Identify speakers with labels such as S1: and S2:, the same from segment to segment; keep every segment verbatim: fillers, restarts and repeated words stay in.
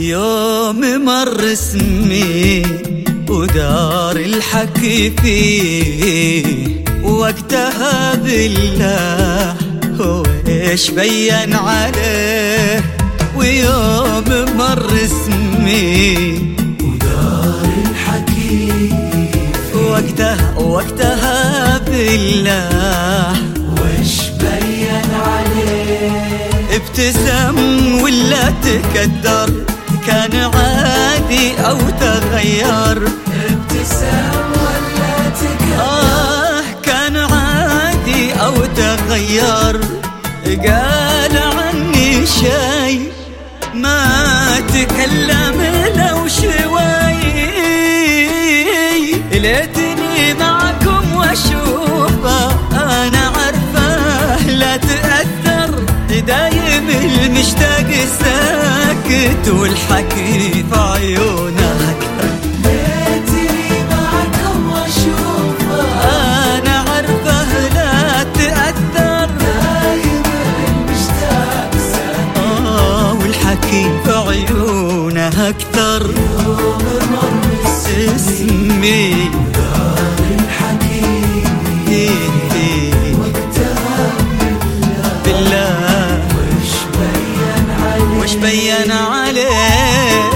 S1: يوم مر اسمي ودار الحكي فيه، وقتها بالله هو ايش بين عليه. ويوم مر اسمي
S2: ودار الحكي
S1: وقتها وقتها بالله
S2: وش بين عليه.
S1: ابتسم ولا تكدر، كان عادي او تغير.
S2: ابتسم ولا تكدر،
S1: آه كان عادي او تغير. قال عني شي ما تكلم لو شوي، ليتني معكم واشوفه انا عارفه لا تأثر. دايم المشتاق ساكت والحكي في عيونه اكثر.
S2: ليتني معكم واشوفه
S1: انا عارفه لا تأثر.
S2: دايم المشتاق ساكت
S1: اه والحكي في عيونه اكثر.
S2: يوم مر
S1: اسمي
S2: دار الحكي وقتها
S1: بالله
S2: وش بين عليه.
S1: وش بين عليه.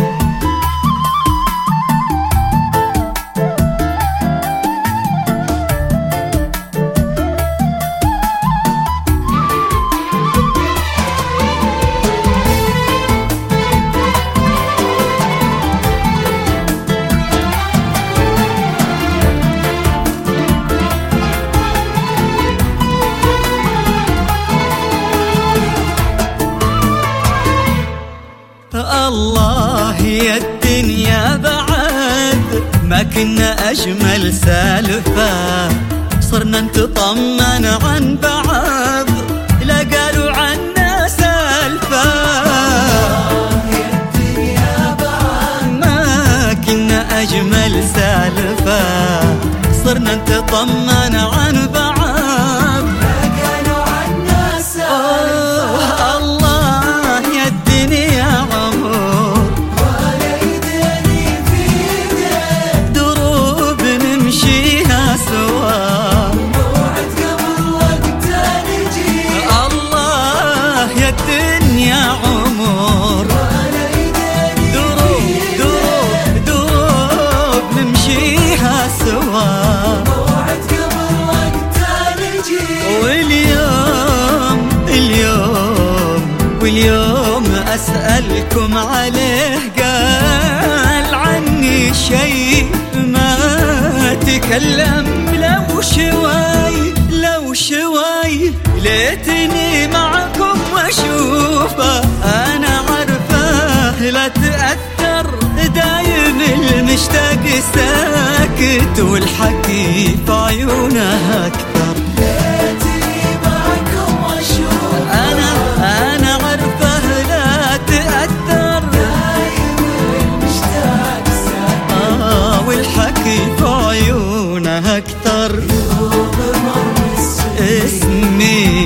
S1: الله يا الدنيا بعد ما كنا أجمل سالفة، صرنا نتطمن عن بعض لا قالوا عنا سالفة.
S2: يا الدنيا بعد
S1: ما كنا أجمل سالفة، صرنا نتطمن عن بعض
S2: لا قالوا عنا سالفة.
S1: الله يا الدنيا عمر
S2: ولا يدري في يدك
S1: دروب نمشيها سوا،
S2: موعد قبل وقتها نجي.
S1: الله يا الدنيا عمر
S2: ولا يدري
S1: دروب دروب دروب نمشيها سوا،
S2: موعد قبل وقتها نجي.
S1: واليوم اليوم واليوم أسألكم عليه قال عني شي ما تكلم لو شوي لو شوي. ليتني معكم واشوفه انا عارفه لا تأثر. دايم المشتاق ساكت والحكي في عيونه اكثر.
S2: ليتني معكم واشوفه
S1: انا انا عارفه لا تأثر.
S2: دايم المشتاق ساكت
S1: اه والحكي في عيونه اكثر.
S2: يوم مر
S1: اسمي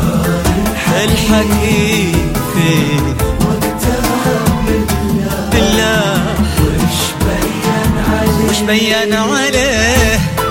S1: الحكي فيه
S2: وقتها بالله
S1: بالله
S2: وش بين عليه.
S1: وش بين عليه.